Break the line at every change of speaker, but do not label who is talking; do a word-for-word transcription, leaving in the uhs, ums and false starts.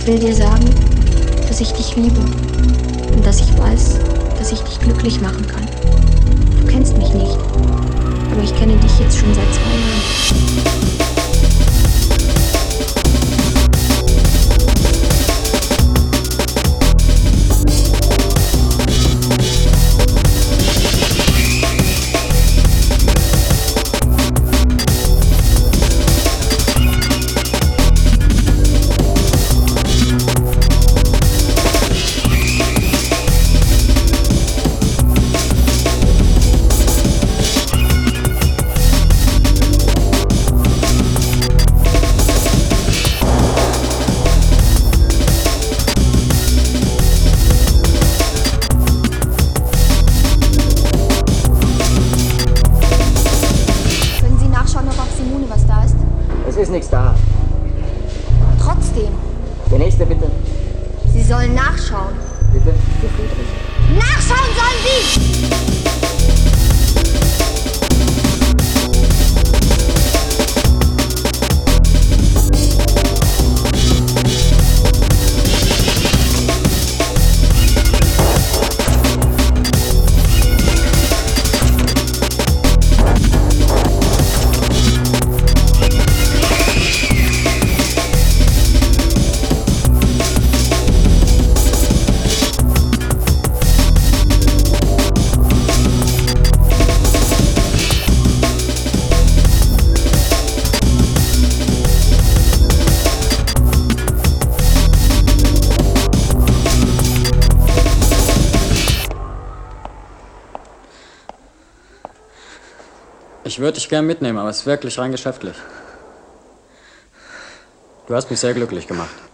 Ich will dir sagen, dass ich dich liebe und dass ich weiß, dass ich dich glücklich machen kann. Du kennst mich nicht, aber ich kenne dich jetzt schon seit zwei Jahren.
Es ist nichts da.
Trotzdem.
Der nächste bitte.
Sie sollen nachschauen.
Bitte? Für Friedrich.
Nachschauen sollen Sie!
Ich würde dich gern mitnehmen, aber es ist wirklich rein geschäftlich. Du hast mich sehr glücklich gemacht.